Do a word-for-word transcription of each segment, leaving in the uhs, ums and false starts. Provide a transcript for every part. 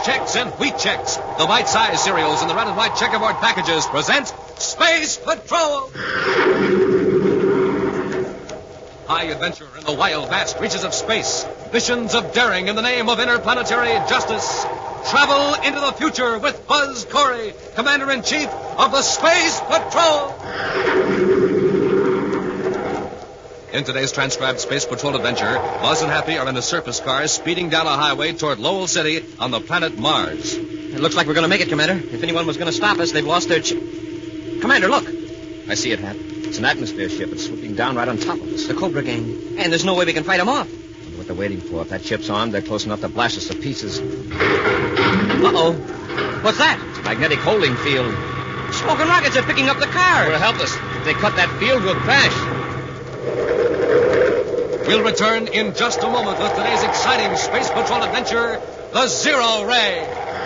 Chex and Wheat Chex, the bite-sized cereals in the red and white checkerboard packages, present Space Patrol! High adventure in the wild, vast reaches of space. Missions of daring in the name of interplanetary justice. Travel into the future with Buzz Corey, Commander-in-Chief of the Space Patrol! In today's transcribed Space Patrol adventure, Buzz and Happy are in a surface car speeding down a highway toward Lowell City on the planet Mars. It looks like we're going to make it, Commander. If anyone was going to stop us, they've lost their... Ch- Commander, look. I see it, Hap. It's an atmosphere ship. It's swooping down right on top of us. The Cobra gang. And there's no way we can fight them off. I wonder what they're waiting for. If that ship's armed, they're close enough to blast us to pieces. Uh-oh. What's that? It's a magnetic holding field. Smoking rockets are picking up the car. We're helpless. If they cut that field, we'll crash. We'll return in just a moment with today's exciting Space Patrol adventure, the Zero Ray.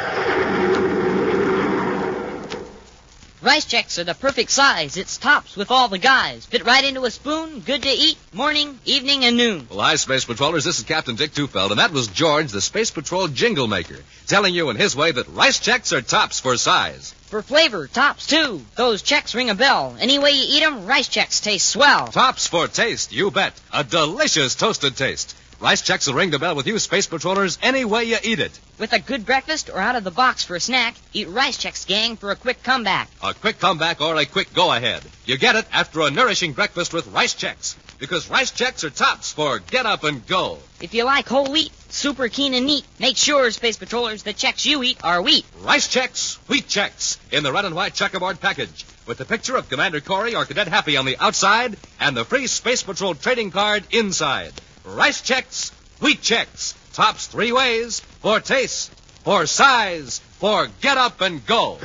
Rice Chex are the perfect size. It's tops with all the guys. Fit right into a spoon, good to eat, morning, evening, and noon. Well, hi, Space Patrollers. This is Captain Dick Tufeld, and that was George, the Space Patrol jingle maker, telling you in his way that Rice Chex are tops for size. For flavor, tops, too. Those Chex ring a bell. Any way you eat 'em, Rice Chex taste swell. Tops for taste, you bet. A delicious toasted taste. Rice Chex will ring the bell with you, Space Patrollers, any way you eat it. With a good breakfast or out of the box for a snack, eat Rice Chex, gang, for a quick comeback. A quick comeback or a quick go-ahead. You get it after a nourishing breakfast with Rice Chex. Because Rice Chex are tops for get up and go. If you like whole wheat, super keen and neat, make sure, Space Patrollers, the Chex you eat are wheat. Rice Chex, Wheat Chex, in the red and white checkerboard package, with the picture of Commander Corey or Cadet Happy on the outside and the free Space Patrol trading card inside. Rice Chex, Wheat Chex, tops three ways, for taste, for size, for get up and go.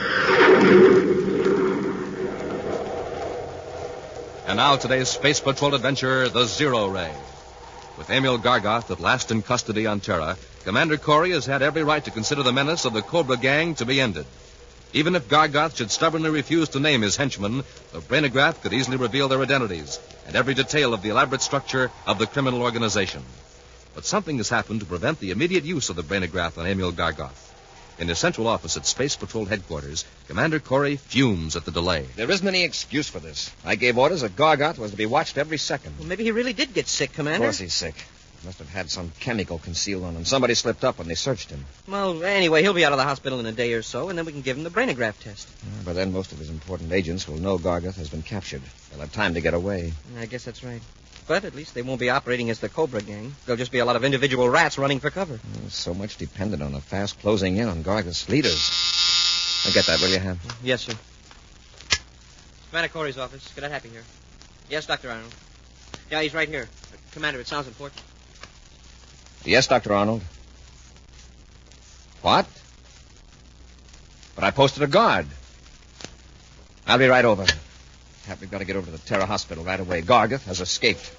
And now today's Space Patrol adventure, the Zero Ray. With Emil Gargoth at last in custody on Terra, Commander Corey has had every right to consider the menace of the Cobra gang to be ended. Even if Gargoth should stubbornly refuse to name his henchmen, the brainograph could easily reveal their identities and every detail of the elaborate structure of the criminal organization. But something has happened to prevent the immediate use of the brainograph on Emil Gargoth. In his central office at Space Patrol headquarters, Commander Corey fumes at the delay. There isn't any excuse for this. I gave orders that Gargoth was to be watched every second. Well, maybe he really did get sick, Commander. Of course he's sick. He must have had some chemical concealed on him. Somebody slipped up when they searched him. Well, anyway, he'll be out of the hospital in a day or so, and then we can give him the brainograph test. Uh, by then, most of his important agents will know Gargoth has been captured. They'll have time to get away. I guess that's right. But at least they won't be operating as the Cobra gang. There'll just be a lot of individual rats running for cover. Uh, so much dependent on the fast closing in on Gargoth's leaders. Now get that, will you, Ham? Yes, sir. Commander Corey's office. Cadet Happy here. Yes, Doctor Arnold. Yeah, he's right here. Uh, Commander, it sounds important. Yes, Doctor Arnold. What? But I posted a guard. I'll be right over. Hap, we've got to get over to the Terra Hospital right away. Gargoth has escaped.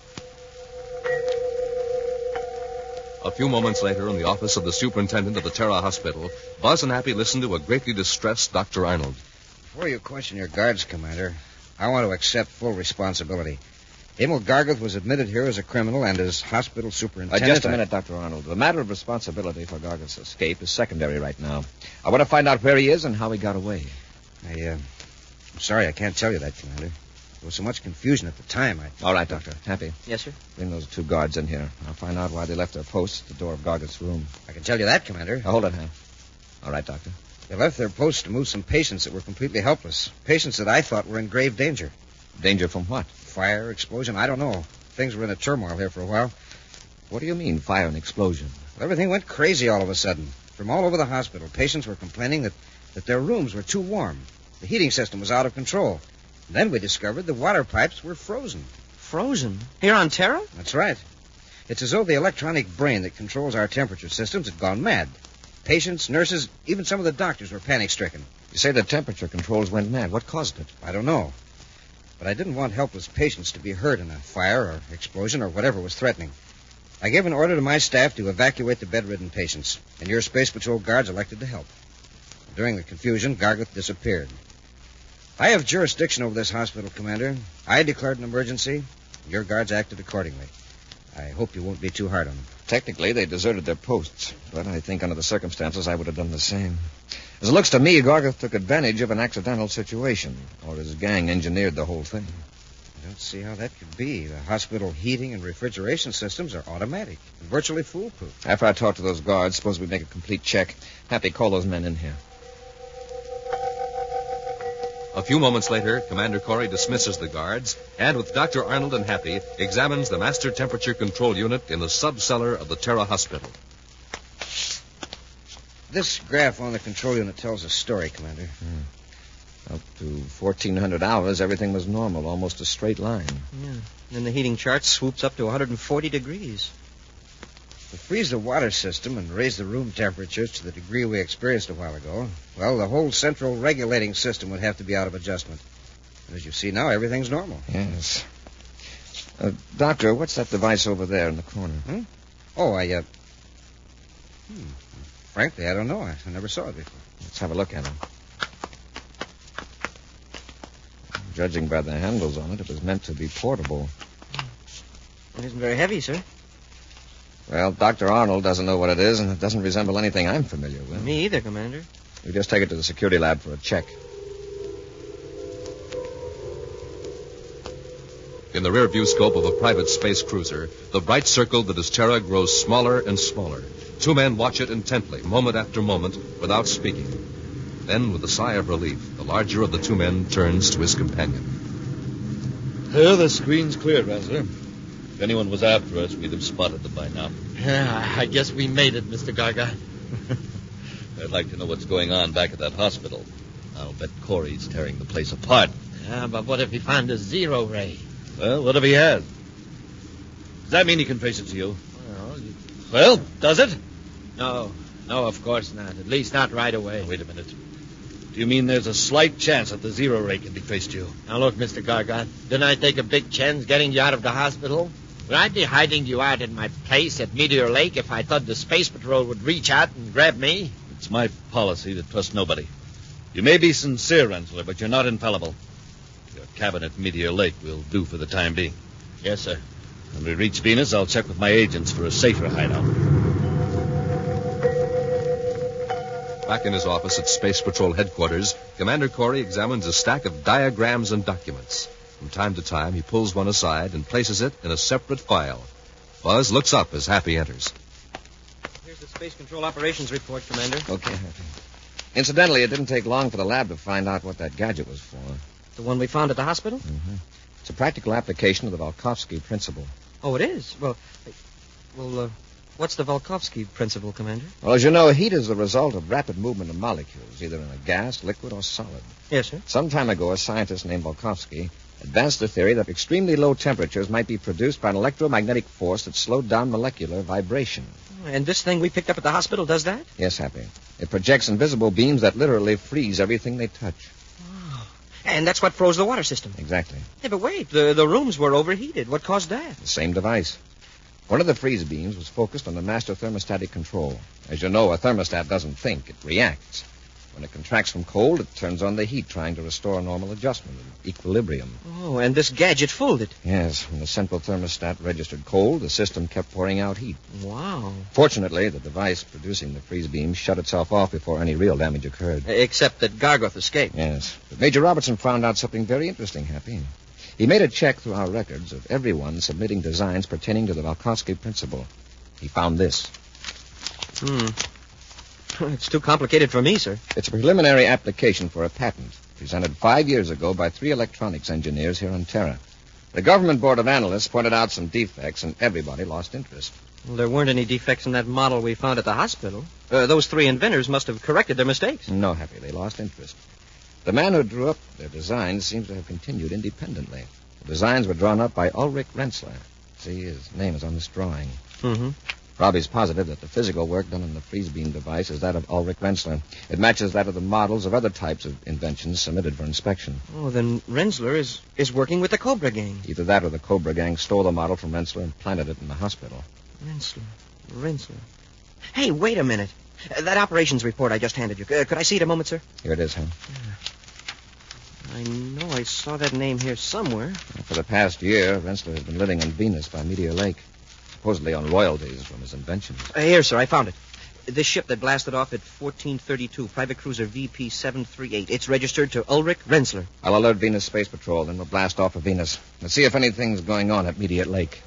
A few moments later, in the office of the superintendent of the Terra Hospital, Buzz and Happy listened to a greatly distressed Doctor Arnold. Before you question your guards, Commander, I want to accept full responsibility. Emil Gargoth was admitted here as a criminal and as hospital Uh, superintendent... just a minute, Doctor Arnold. The matter of responsibility for Gargoth's escape is secondary right now. I want to find out where he is and how he got away. I, uh, I'm sorry I can't tell you that, Commander. There was so much confusion at the time. I... All right, Doctor. Happy. Yes, sir? Bring those two guards in here. I'll find out why they left their posts at the door of Gargoth's room. I can tell you that, Commander. Now, hold it, Ham. All right, Doctor. They left their posts to move some patients that were completely helpless. Patients that I thought were in grave danger. Danger from what? Fire, explosion, I don't know. Things were in a turmoil here for a while. What do you mean, fire and explosion? Well, everything went crazy all of a sudden. From all over the hospital, patients were complaining that, that their rooms were too warm. The heating system was out of control. And then we discovered the water pipes were frozen. Frozen? Here on Terra? That's right. It's as though the electronic brain that controls our temperature systems had gone mad. Patients, nurses, even some of the doctors were panic-stricken. You say the temperature controls went mad. What caused it? I don't know. But I didn't want helpless patients to be hurt in a fire or explosion or whatever was threatening. I gave an order to my staff to evacuate the bedridden patients, and your Space Patrol guards elected to help. During the confusion, Gargoth disappeared. I have jurisdiction over this hospital, Commander. I declared an emergency. Your guards acted accordingly. I hope you won't be too hard on them. Technically, they deserted their posts, but I think under the circumstances I would have done the same. As it looks to me, Gargoth took advantage of an accidental situation, or his gang engineered the whole thing. I don't see how that could be. The hospital heating and refrigeration systems are automatic, virtually foolproof. After I talk to those guards, suppose we make a complete check. Happy, call those men in here. A few moments later, Commander Corey dismisses the guards and, with Doctor Arnold and Happy, examines the master temperature control unit in the sub-cellar of the Terra Hospital. This graph on the control unit tells a story, Commander. Hmm. Up to fourteen hundred hours, everything was normal, almost a straight line. Yeah. Then the heating chart swoops up to one hundred forty degrees. To freeze the water system and raise the room temperatures to the degree we experienced a while ago, well, the whole central regulating system would have to be out of adjustment. And as you see now, everything's normal. Yes. Uh, Doctor, what's that device over there in the corner? Hmm? Oh, I, uh... Hmm. Frankly, I don't know. I, I never saw it before. Let's have a look at it. Judging by the handles on it, it was meant to be portable. It isn't very heavy, sir. Well, Doctor Arnold doesn't know what it is, and it doesn't resemble anything I'm familiar with. Me either, Commander. We just take it to the security lab for a check. In the rear-view scope of a private space cruiser, the bright circle that is Terra grows smaller and smaller. Two men watch it intently, moment after moment, without speaking. Then, with a sigh of relief, the larger of the two men turns to his companion. Here, the screen's clear, Razzler. If anyone was after us, we'd have spotted them by now. Yeah, I guess we made it, Mister Gargoth. I'd like to know what's going on back at that hospital. I'll bet Corey's tearing the place apart. Yeah, but what if he found a zero ray? Well, what if he has? Does that mean he can trace it to you? Well, you... Well, does it? No, no, of course not. At least not right away. Now, wait a minute. Do you mean there's a slight chance that the zero ray can be traced to you? Now, look, Mister Gargoth, didn't I take a big chance getting you out of the hospital? Would I be hiding you out in my place at Meteor Lake if I thought the Space Patrol would reach out and grab me? It's my policy to trust nobody. You may be sincere, Rensler, but you're not infallible. Your cabin at Meteor Lake will do for the time being. Yes, sir. When we reach Venus, I'll check with my agents for a safer hideout. Back in his office at Space Patrol headquarters, Commander Corey examines a stack of diagrams and documents. From time to time, he pulls one aside and places it in a separate file. Buzz looks up as Happy enters. Here's the Space Control Operations Report, Commander. Okay, Happy. Incidentally, it didn't take long for the lab to find out what that gadget was for. The one we found at the hospital? Mm-hmm. It's a practical application of the Valkovsky principle. Oh, it is? Well, well, uh, what's the Valkovsky principle, Commander? Well, as you know, heat is the result of rapid movement of molecules, either in a gas, liquid, or solid. Yes, sir. Some time ago, a scientist named Valkovsky advanced the theory that extremely low temperatures might be produced by an electromagnetic force that slowed down molecular vibration. And this thing we picked up at the hospital does that? Yes, Happy. It projects invisible beams that literally freeze everything they touch. Oh. And that's what froze the water system. Exactly. Hey, but wait, the, the rooms were overheated. What caused that? The same device. One of the freeze beams was focused on the master thermostatic control. As you know, a thermostat doesn't think, it reacts. When it contracts from cold, it turns on the heat, trying to restore normal adjustment and equilibrium. Oh, and this gadget fooled it. Yes, when the central thermostat registered cold, the system kept pouring out heat. Wow. Fortunately, the device producing the freeze beam shut itself off before any real damage occurred. Except that Gargoth escaped. Yes. But Major Robertson found out something very interesting, Happy. He made a check through our records of everyone submitting designs pertaining to the Valkovsky principle. He found this. Hmm. It's too complicated for me, sir. It's a preliminary application for a patent, presented five years ago by three electronics engineers here on Terra. The government board of analysts pointed out some defects, and everybody lost interest. Well, there weren't any defects in that model we found at the hospital. Uh, those three inventors must have corrected their mistakes. No, Happy, they lost interest. The man who drew up their designs seems to have continued independently. The designs were drawn up by Ulrich Rensler. See, his name is on this drawing. Mm-hmm. Robbie's positive that the physical work done on the freeze beam device is that of Ulrich Rensler. It matches that of the models of other types of inventions submitted for inspection. Oh, then Rensler is, is working with the Cobra gang. Either that or the Cobra gang stole the model from Rensler and planted it in the hospital. Rensler. Rensler. Hey, wait a minute. Uh, that operations report I just handed you. Uh, could I see it a moment, sir? Here it is, huh? Yeah. I know I saw that name here somewhere. For the past year, Rensler has been living on Venus by Meteor Lake. supposedly on royalties from his inventions. Uh, here, sir, I found it. This ship that blasted off at fourteen thirty-two, private cruiser V P seven thirty-eight. It's registered to Ulrich Renzler. I'll alert Venus Space Patrol, then we'll blast off of Venus. Let's see if anything's going on at Meteor Lake.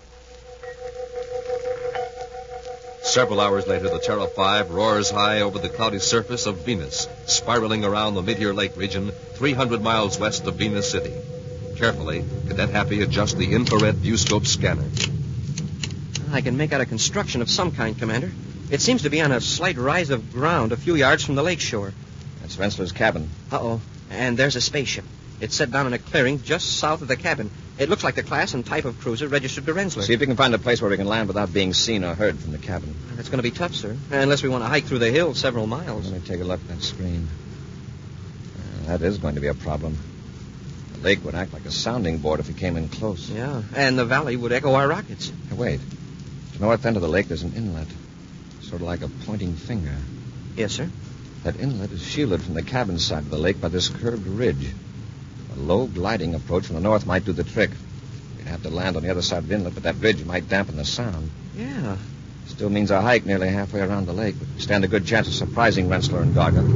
Several hours later, the Terra five roars high over the cloudy surface of Venus, spiraling around the Meteor Lake region three hundred miles west of Venus City. Carefully, Cadet Happy adjusts the infrared viewscope scanner. I can make out a construction of some kind, Commander. It seems to be on a slight rise of ground a few yards from the lake shore. That's Renzler's cabin. Uh-oh. And there's a spaceship. It's set down in a clearing just south of the cabin. It looks like the class and type of cruiser registered to Renzler. See if you can find a place where we can land without being seen or heard from the cabin. That's going to be tough, sir. Unless we want to hike through the hills several miles. Let me take a look at that screen. Uh, that is going to be a problem. The lake would act like a sounding board if we came in close. Yeah, and the valley would echo our rockets. Hey, wait. At the north end of the lake, there's an inlet. Sort of like a pointing finger. Yes, sir. That inlet is shielded from the cabin side of the lake by this curved ridge. A low gliding approach from the north might do the trick. We'd have to land on the other side of the inlet, but that ridge might dampen the sound. Yeah. Still means a hike nearly halfway around the lake. But stand a good chance of surprising Renzler and Garga.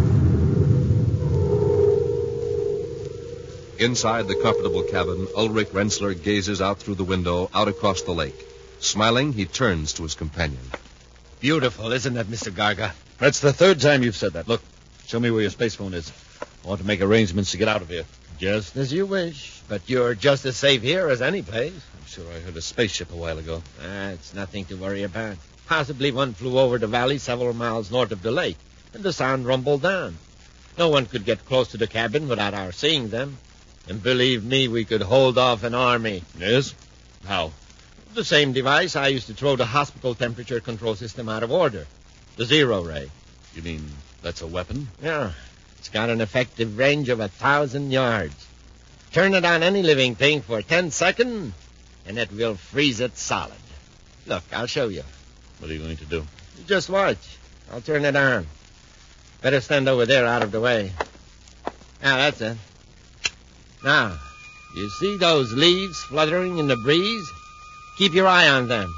Inside the comfortable cabin, Ulrich Renzler gazes out through the window, out across the lake. Smiling, he turns to his companion. Beautiful, isn't it, Mister Garga? That's the third time you've said that. Look, show me where your space phone is. I want to make arrangements to get out of here. Just as you wish. But you're just as safe here as any place. I'm sure I heard a spaceship a while ago. Ah, it's nothing to worry about. Possibly one flew over the valley several miles north of the lake, and the sound rumbled down. No one could get close to the cabin without our seeing them. And believe me, we could hold off an army. Yes? How? The same device I used to throw the hospital temperature control system out of order. The zero ray. You mean that's a weapon? Yeah. It's got an effective range of a thousand yards. Turn it on any living thing for ten seconds, and it will freeze it solid. Look, I'll show you. What are you going to do? You just watch. I'll turn it on. Better stand over there out of the way. Now, that's it. Now, you see those leaves fluttering in the breeze? Keep your eye on them.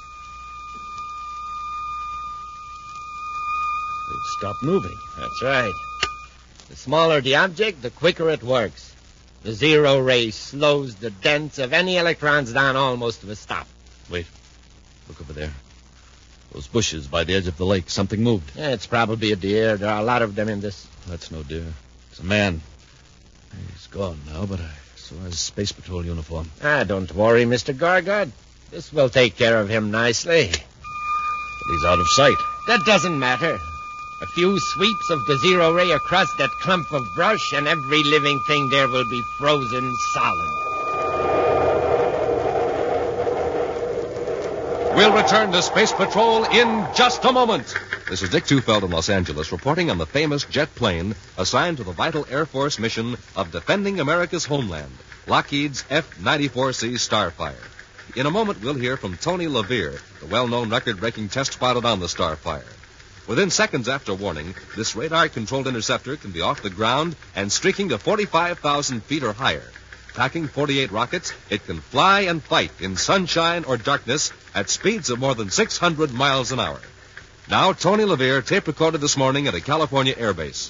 They've stopped moving. That's right. The smaller the object, the quicker it works. The zero ray slows the dents of any electrons down almost to a stop. Wait. Look over there. Those bushes by the edge of the lake. Something moved. Yeah, it's probably a deer. There are a lot of them in this. That's no deer. It's a man. He's gone now, but I saw his Space Patrol uniform. Ah, don't worry, Mister Gargard. This will take care of him nicely. But he's out of sight. That doesn't matter. A few sweeps of the zero ray across that clump of brush, and every living thing there will be frozen solid. We'll return to Space Patrol in just a moment. This is Dick Tufeld in Los Angeles reporting on the famous jet plane assigned to the vital Air Force mission of defending America's homeland, Lockheed's F ninety-four C Starfire. In a moment, we'll hear from Tony LaVere, the well-known record-breaking test pilot on the Starfire. Within seconds after warning, this radar-controlled interceptor can be off the ground and streaking to forty-five thousand feet or higher. Packing forty-eight rockets, it can fly and fight in sunshine or darkness at speeds of more than six hundred miles an hour. Now, Tony LaVere tape recorded this morning at a California air base.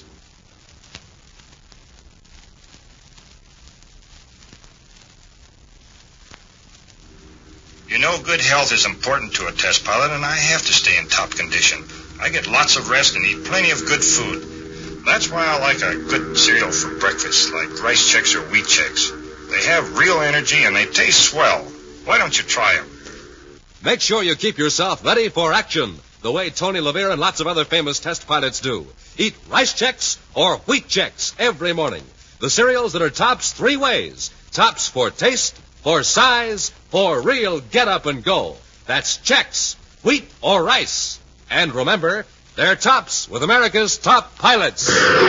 You know, good health is important to a test pilot, and I have to stay in top condition. I get lots of rest and eat plenty of good food. That's why I like a good cereal for breakfast, like Rice Chex or Wheat Chex. They have real energy and they taste swell. Why don't you try them? Make sure you keep yourself ready for action, the way Tony LaVere and lots of other famous test pilots do. Eat Rice Chex or Wheat Chex every morning. The cereals that are tops three ways. Tops for taste, for size, for real get up and go. That's Chex, wheat or rice. And remember, they're tops with America's top pilots.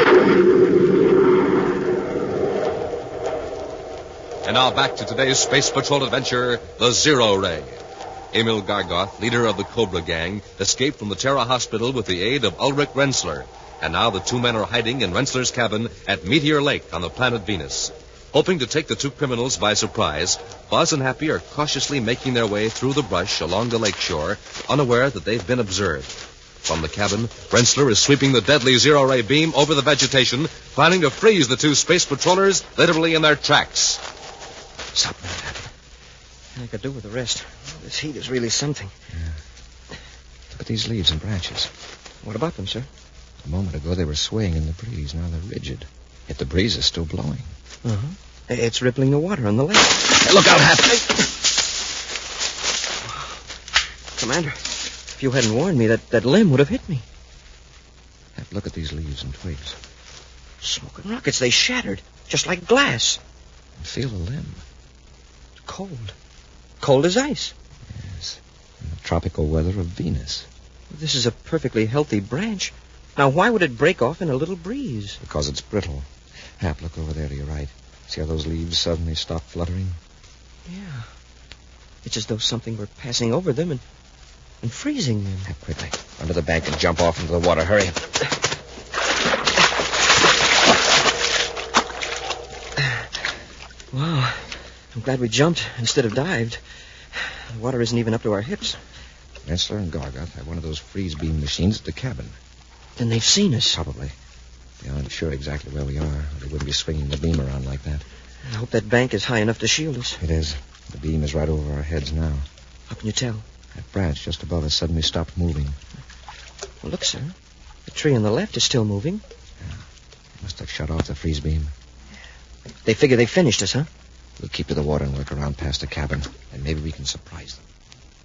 And now back to today's Space Patrol adventure, the Zero Ray. Emil Gargoth, leader of the Cobra Gang, escaped from the Terra Hospital with the aid of Ulrich Renzler. And now the two men are hiding in Renzler's cabin at Meteor Lake on the planet Venus. Hoping to take the two criminals by surprise, Buzz and Happy are cautiously making their way through the brush along the lake shore, unaware that they've been observed. From the cabin, Rensler is sweeping the deadly zero-ray beam over the vegetation, planning to freeze the two space patrollers literally in their tracks. Stop that, Happy. I could do with the rest. This heat is really something. Yeah. Look at these leaves and branches. What about them, sir? A moment ago, they were swaying in the breeze. Now they're rigid. Yet the breeze is still blowing. Uh-huh. It's rippling the water on the lake. Hey, look out, Happy! Commander, if you hadn't warned me, that, that limb would have hit me. Hap, look at these leaves and twigs. Smoking rockets, they shattered, just like glass. And feel the limb. It's cold. Cold as ice. Yes. In the tropical weather of Venus. This is a perfectly healthy branch. Now, why would it break off in a little breeze? Because it's brittle. Hap, look over there to your right. See how those leaves suddenly stop fluttering? Yeah. It's as though something were passing over them and, and freezing them. Hap, quickly. Under the bank and jump off into the water. Hurry. Wow. I'm glad we jumped instead of dived. The water isn't even up to our hips. Rensler and Gargoth have one of those freeze beam machines at the cabin. Then they've seen us. Probably. They aren't sure exactly where we are. They wouldn't be swinging the beam around like that. I hope that bank is high enough to shield us. It is. The beam is right over our heads now. How can you tell? That branch just above us suddenly stopped moving. Well, look, sir. The tree on the left is still moving. Yeah. They must have shut off the freeze beam. They figure they finished us, huh? We'll keep to the water and work around past the cabin, and maybe we can surprise them.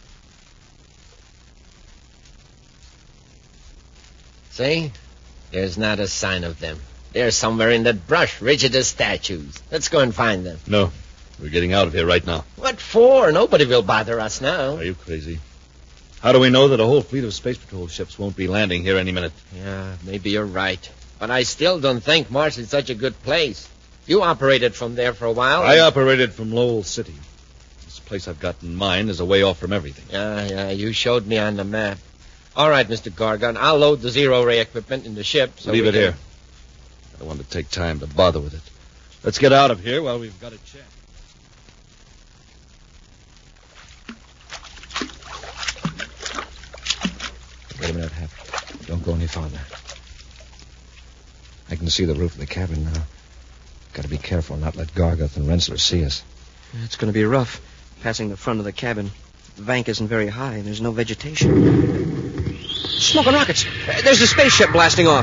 See? There's not a sign of them. They're somewhere in that brush, rigid as statues. Let's go and find them. No. We're getting out of here right now. What for? Nobody will bother us now. Are you crazy? How do we know that a whole fleet of Space Patrol ships won't be landing here any minute? Yeah, maybe you're right. But I still don't think Mars is such a good place. You operated from there for a while. I operated from Lowell City. This place I've got in mind is a way off from everything. Yeah, yeah, you showed me on the map. All right, Mister Gargon, I'll load the zero-ray equipment in the ship. So Leave it can... here. I don't want to take time to bother with it. Let's get out of here while we've got a chance. Wait a minute, Hap. Don't go any farther. I can see the roof of the cabin now. Got to be careful, not let Gargoth and Rensler see us. It's going to be rough, passing the front of the cabin. The bank isn't very high, and there's no vegetation. Smoking rockets! There's a spaceship blasting off.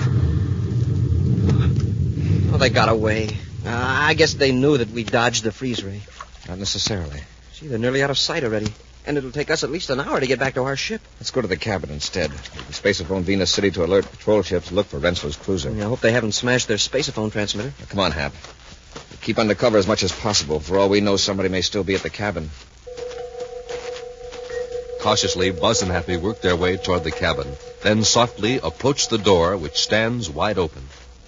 Oh, they got away. Uh, I guess they knew that we dodged the freeze ray. Not necessarily. See, they're nearly out of sight already. And it'll take us at least an hour to get back to our ship. Let's go to the cabin instead. The spaceophone Venus City to alert patrol ships. Look for Rensler's cruiser. I hope they haven't smashed their spaceophone transmitter. Now, come on, Hap. Keep under cover as much as possible. For all we know, somebody may still be at the cabin. Cautiously, Buzz and Happy work their way toward the cabin, then softly approach the door, which stands wide open.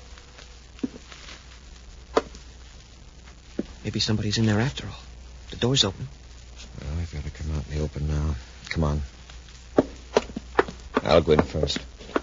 Maybe somebody's in there after all. The door's open. Well, I've got to come out in the open now. Come on. I'll go in first.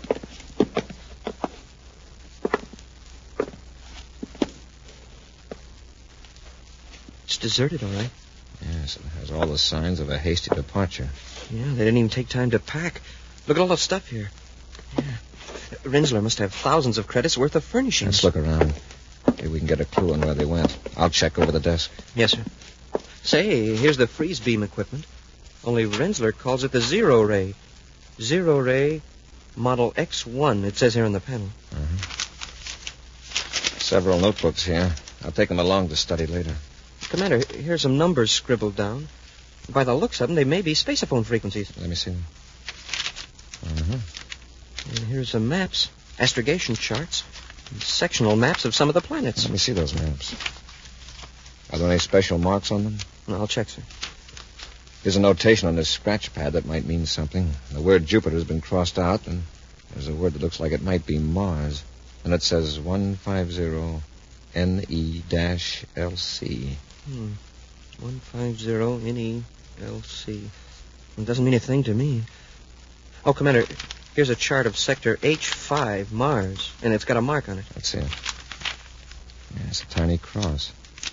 It's deserted, all right. Yes, it has all the signs of a hasty departure. Yeah, they didn't even take time to pack. Look at all the stuff here. Yeah. Rensler must have thousands of credits worth of furnishings. Let's look around. Maybe we can get a clue on where they went. I'll check over the desk. Yes, sir. Say, here's the freeze beam equipment. Only Rensler calls it the Zero Ray. Zero Ray Model X one, it says here on the panel. Uh-huh. Several notebooks here. I'll take them along to study later. Commander, here's some numbers scribbled down. By the looks of them, they may be spaceophone frequencies. Let me see them. Uh-huh. And here's some maps, astrogation charts, and sectional maps of some of the planets. Let me see those maps. Are there any special marks on them? No, I'll check, sir. There's a notation on this scratch pad that might mean something. The word Jupiter has been crossed out, and there's a word that looks like it might be Mars. And it says one fifty N E L C. Hmm. one fifty N E L C. It doesn't mean a thing to me. Oh, Commander, here's a chart of sector H five, Mars, and it's got a mark on it. Let's see it. Yeah, it's a tiny cross.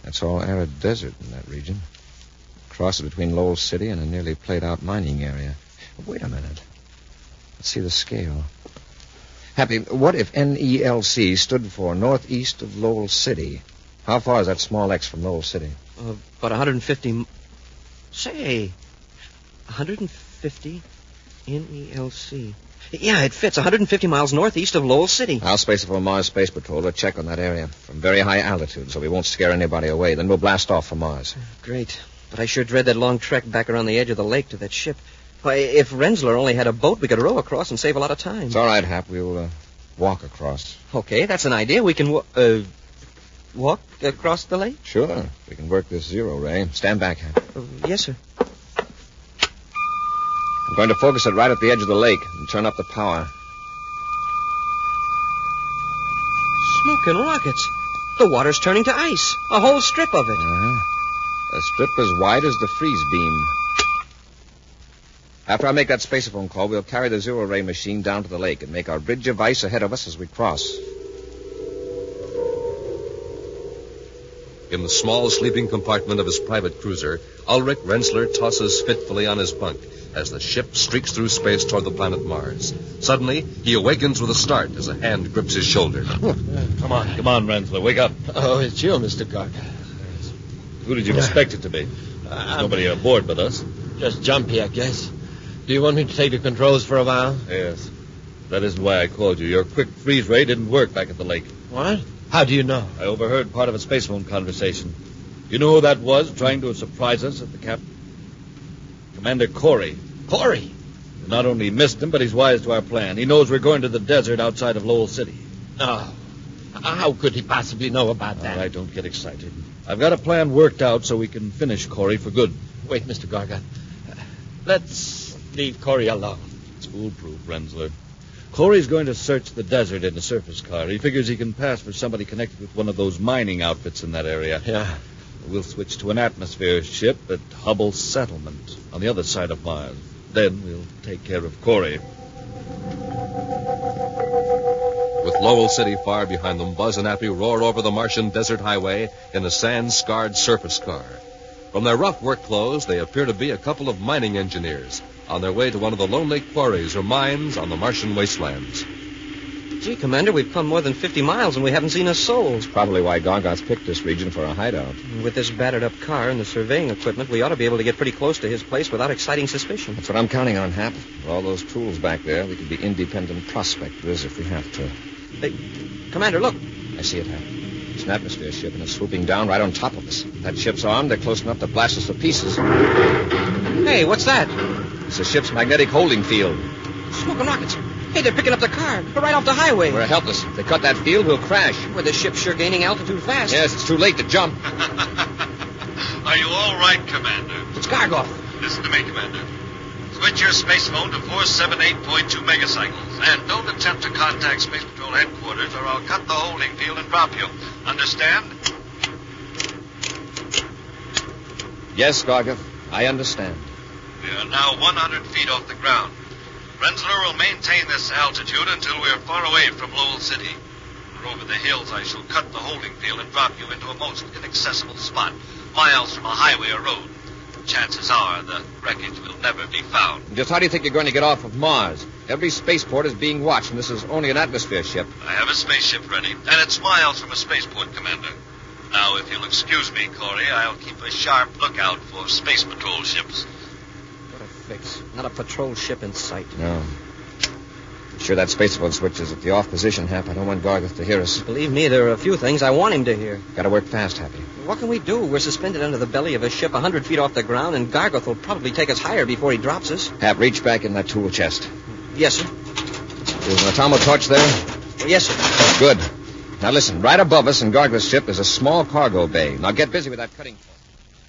That's all arid desert in that region. Crosses between Lowell City and a nearly played-out mining area. Wait a minute. Let's see the scale. Happy, what if N E L C stood for northeast of Lowell City? How far is that small X from Lowell City? Uh, about one hundred fifty... m- Say, one hundred fifty N E L C. Yeah, it fits. one hundred fifty miles northeast of Lowell City. I'll space it for Mars Space Patrol to check on that area from very high altitude so we won't scare anybody away. Then we'll blast off for Mars. Great. But I sure dread that long trek back around the edge of the lake to that ship. Why, if Rensler only had a boat, we could row across and save a lot of time. It's all right, Hap. We'll uh, walk across. Okay, that's an idea. We can wa- uh, walk across the lake? Sure. We can work this zero ray. Stand back, Hap. Uh, yes, sir. I'm going to focus it right at the edge of the lake and turn up the power. Smoking rockets. The water's turning to ice. A whole strip of it. Uh-huh. A strip as wide as the freeze beam. After I make that spacephone call, we'll carry the zero-ray machine down to the lake and make our bridge of ice ahead of us as we cross. In the small sleeping compartment of his private cruiser, Ulrich Rensler tosses fitfully on his bunk as the ship streaks through space toward the planet Mars. Suddenly, he awakens with a start as a hand grips his shoulder. Come on. Come on, Rensler. Wake up. Oh, it's you, Mister Garga. Who did you expect it to be? There's nobody aboard but us. Just jumpy, I guess. Do you want me to take the controls for a while? Yes. That isn't why I called you. Your quick freeze ray didn't work back at the lake. What? How do you know? I overheard part of a spacephone conversation. You know who that was trying to surprise us at the cap? Commander Corey. Corey? We not only missed him, but he's wise to our plan. He knows we're going to the desert outside of Lowell City. No. How could he possibly know about that? All right, don't get excited. I've got a plan worked out so we can finish Corey for good. Wait, Mister Garga. Uh, let's leave Corey alone. It's foolproof, Rensler. Corey's going to search the desert in a surface car. He figures he can pass for somebody connected with one of those mining outfits in that area. Yeah. We'll switch to an atmosphere ship at Hubble Settlement on the other side of Mars. Then we'll take care of Corey. With Lowell City far behind them, Buzz and Appy roar over the Martian desert highway in a sand-scarred surface car. From their rough work clothes, they appear to be a couple of mining engineers on their way to one of the lonely quarries or mines on the Martian wastelands. Gee, Commander, we've come more than fifty miles and we haven't seen a soul. That's probably why Gargoth picked this region for a hideout. With this battered-up car and the surveying equipment, we ought to be able to get pretty close to his place without exciting suspicion. That's what I'm counting on, Hap. With all those tools back there, we could be independent prospectors if we have to. Hey, Commander, look. I see it, Hap. It's an atmosphere ship, and it's swooping down right on top of us. If that ship's armed, they're close enough to blast us to pieces. Hey, what's that? It's the ship's magnetic holding field. Smoking rockets. Hey, they're picking up the car. We're right off the highway. We're helpless. If they cut that field, we'll crash. Well, the ship's sure gaining altitude fast. Yes, it's too late to jump. Are you all right, Commander? It's Gargoth. Listen to me, Commander. Switch your space phone to four seventy-eight point two megacycles. And don't attempt to contact Space Patrol headquarters or I'll cut the holding field and drop you. Understand? Yes, Gargoth. I understand. We are now one hundred feet off the ground. Rensler will maintain this altitude until we are far away from Lowell City. Or over the hills, I shall cut the holding field and drop you into a most inaccessible spot, miles from a highway or road. Chances are the wreckage will never be found. Just how do you think you're going to get off of Mars? Every spaceport is being watched, and this is only an atmosphere ship. I have a spaceship ready, and it's miles from a spaceport, Commander. Now, if you'll excuse me, Corey, I'll keep a sharp lookout for Space Patrol ships. What a fix. Not a patrol ship in sight. No. I'm sure that spacephone switch is at the off position, Hap. I don't want Gargoth to hear us. Believe me, there are a few things I want him to hear. Gotta work fast, Happy. What can we do? We're suspended under the belly of a ship a hundred feet off the ground, and Gargoth will probably take us higher before he drops us. Hap, reach back in that tool chest. Yes, sir. There's an atomo torch there? Yes, sir. Good. Now listen, right above us in Gargoth's ship is a small cargo bay. Now get busy with that cutting torch.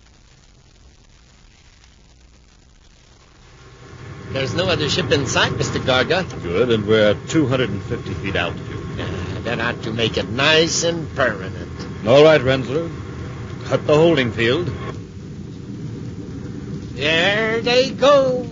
There's no other ship in sight, Mister Gargoth. Good, and we're at two hundred fifty feet altitude. Uh, that ought to make it nice and permanent. All right, Rensler. Cut the holding field. There they go.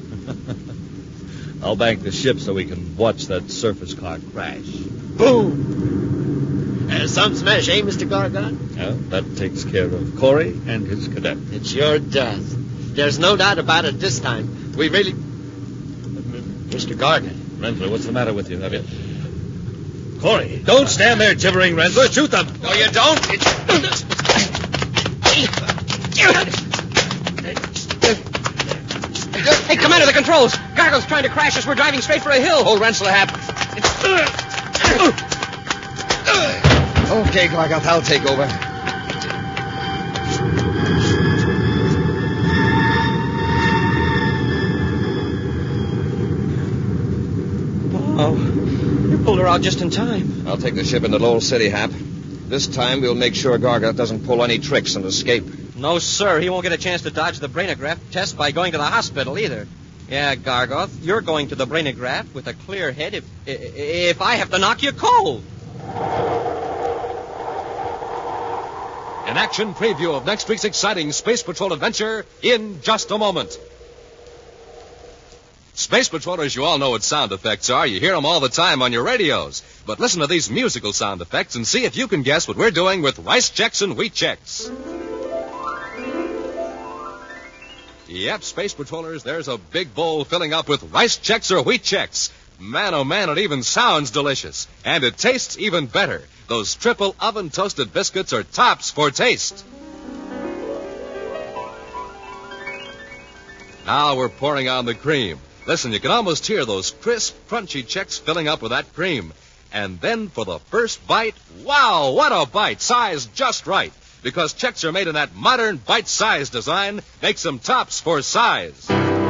I'll bank the ship so we can watch that surface car crash. Boom! Uh, some smash, eh, Mister Gargot? Well, that takes care of Corey and his cadet. It's your death. There's no doubt about it this time. We really... Mister Gargot. Rensler, what's the matter with you? Have you... Corey, don't stand there gibbering, Rensler. Shoot them. No, you don't. It's... Hey, Commander, the controls. Gargo's trying to crash us. We're driving straight for a hill. Hold Rensler, Hap. Okay, Gargoth, I'll take over. Oh, you pulled her out just in time. I'll take the ship into Lowell City, Hap. This time we'll make sure Gargoth doesn't pull any tricks and escape. No, sir. He won't get a chance to dodge the brainograph test by going to the hospital either. Yeah, Gargoth, you're going to the brainograph with a clear head if if I have to knock you cold. An action preview of next week's exciting Space Patrol adventure in just a moment. Space Patrollers, you all know what sound effects are. You hear them all the time on your radios. But listen to these musical sound effects and see if you can guess what we're doing with Rice Chex and Wheat Chex. Yep, Space Patrollers, there's a big bowl filling up with Rice Chex or Wheat Chex. Man, oh man, it even sounds delicious. And it tastes even better. Those triple oven-toasted biscuits are tops for taste. Now we're pouring on the cream. Listen, you can almost hear those crisp, crunchy Chex filling up with that cream. And then for the first bite, wow, what a bite, sized just right. Because Chex are made in that modern bite-size design, makes them tops for size.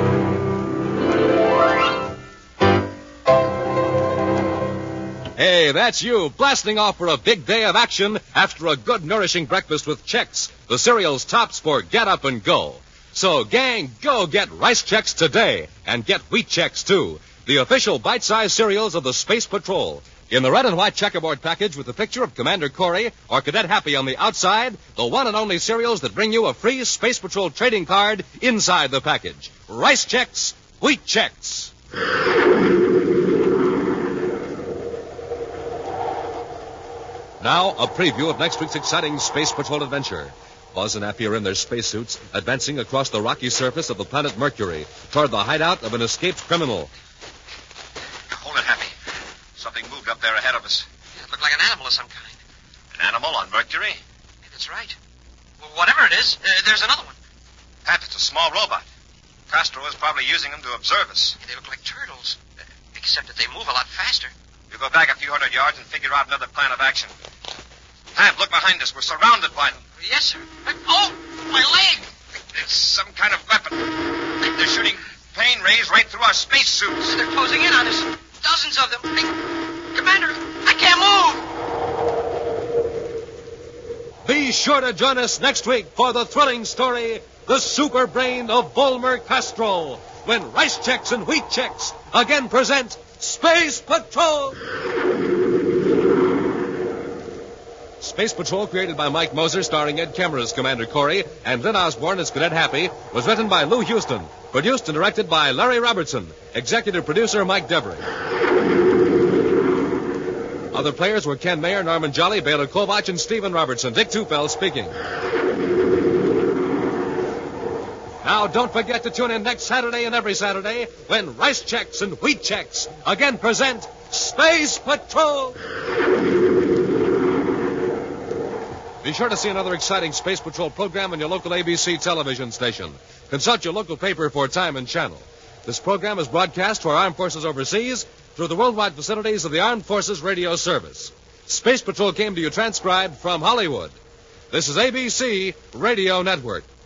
Hey, that's you, blasting off for a big day of action after a good, nourishing breakfast with Chex, the cereal's tops for get up and go. So, gang, go get Rice Chex today, and get Wheat Chex, too, the official bite-sized cereals of the Space Patrol. In the red and white checkerboard package with the picture of Commander Corey or Cadet Happy on the outside, the one and only cereals that bring you a free Space Patrol trading card inside the package. Rice Chex, Wheat Chex. Now, a preview of next week's exciting Space Patrol adventure. Buzz and Happy are in their spacesuits, advancing across the rocky surface of the planet Mercury toward the hideout of an escaped criminal. Hold it, Happy. Something moved up there ahead of us. Yeah, it looked like an animal of some kind. An animal on Mercury? Yeah, that's right. Well, whatever it is, uh, there's another one. Hap, it's a small robot. Castro is probably using them to observe us. Yeah, they look like turtles, uh, except that they move a lot faster. We'll go back a few hundred yards and figure out another plan of action. Hap, look behind us. We're surrounded by them. Yes, sir. Oh, my leg! It's some kind of weapon. They're shooting plane rays right through our spacesuits. They're closing in on us. Dozens of them. Hey, Commander, I can't move! Be sure to join us next week for the thrilling story, The Super Brain of Volmer Castro, when Rice Chex and Wheat Chex again present Space Patrol! Space Patrol, created by Mike Moser, starring Ed Kemmer as Commander Corey and Lynn Osborne as Cadet Happy, was written by Lou Houston, produced and directed by Larry Robertson, executive producer Mike Devery. Other players were Ken Mayer, Norman Jolly, Baylor Kovach, and Stephen Robertson. Dick Tufeld speaking. Now, don't forget to tune in next Saturday and every Saturday when Rice Chex and Wheat Chex again present Space Patrol! Be sure to see another exciting Space Patrol program on your local A B C television station. Consult your local paper for time and channel. This program is broadcast to our armed forces overseas through the worldwide facilities of the Armed Forces Radio Service. Space Patrol came to you transcribed from Hollywood. This is A B C Radio Network.